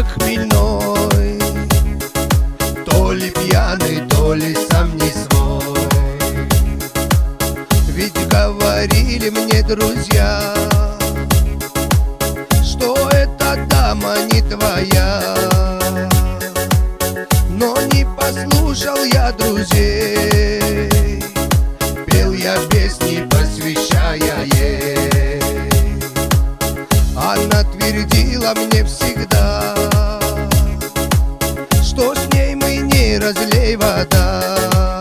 как хмельной, то ли пьяный, то ли сам не свой. Ведь говорили мне друзья, что эта дама не твоя. Но не послушал я друзей, пел я песни, посвящая ей. Она твердила мне всегда, что с ней мы не разлей вода.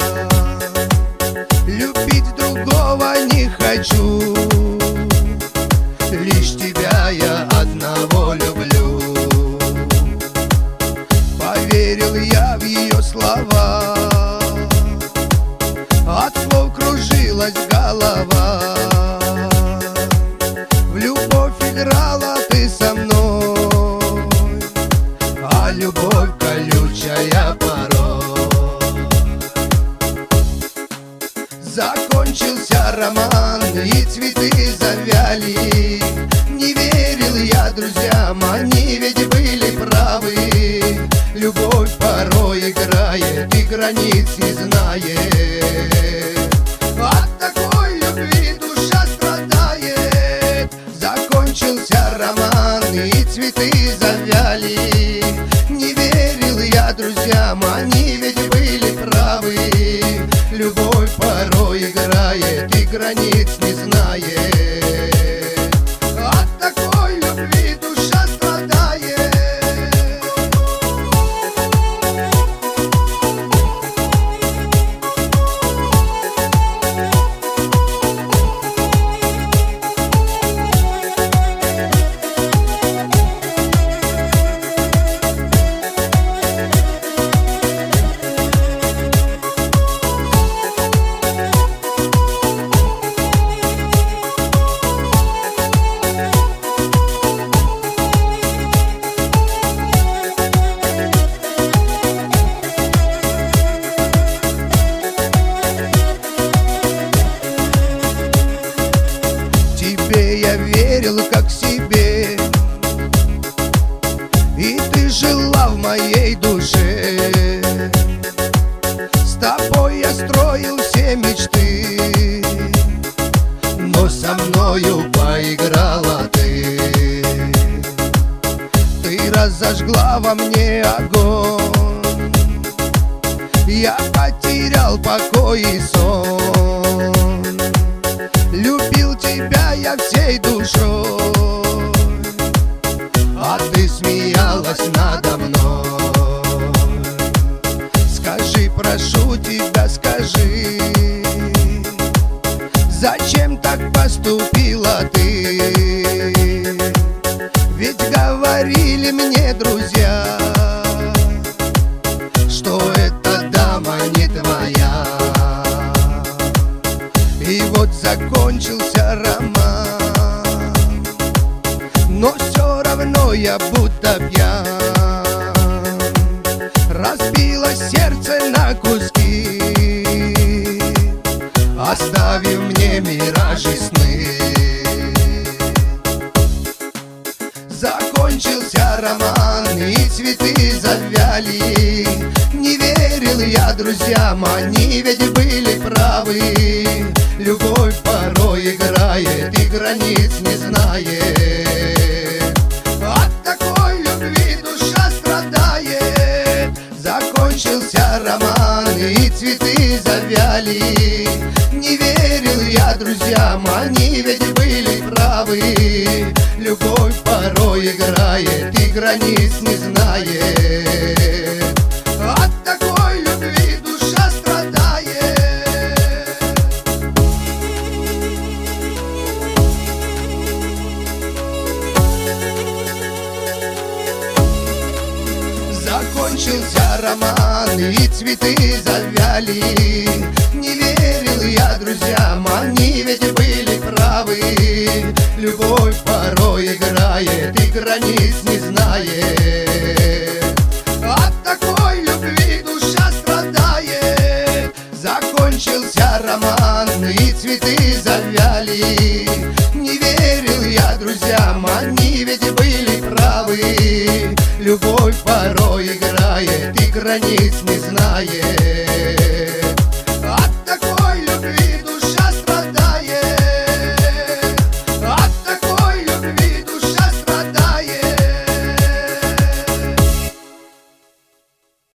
Любить другого не хочу, лишь тебя я одного люблю. Поверил я в ее слова, от слов кружилась голова. В любовь играла ты со мной, а любовь колючая порой. Закончился роман, и цветы завяли. Не верил я друзьям, они ведь были правы. Любовь порой играет и границ не знает. От такой любви душа страдает. Закончился роман, и цветы завяли. Не верил я друзьям, они ведь были правы. Любовь порой играет и границ не знает. От такой любви душа страдает. Я верил как себе, и ты жила в моей душе. С тобой я строил все мечты, но со мною поиграла ты. Ты разожгла во мне огонь, я потерял покой и сон. Любил тебя я всей душой, а ты смеялась надо мной. Скажи, прошу тебя, скажи, зачем так поступила ты? Ведь говорили мне друзья, что эта дама не твоя. И вот закончился роман, но все равно я будто пьян. Разбилось сердце на куски, оставив мне миражи сны. Закончился роман, и цветы завяли. Не верил я друзьям, они ведь были правы. Любовь порой играет и границ не знает. От такой любви душа страдает. Закончился роман, и цветы завяли. Не верил я друзьям, они ведь были правы. Любовь порой играет и границ не знает. От такой любви душа страдает. Закончился роман, и цветы завяли. Не верил я друзьям, они ведь были правы. Любовь порой играет и границ не знает. От такой любви душа страдает. Закончился роман, и цветы завяли. Не верил я друзьям, они ведь были правы. Любовь порой играет и границ не знает.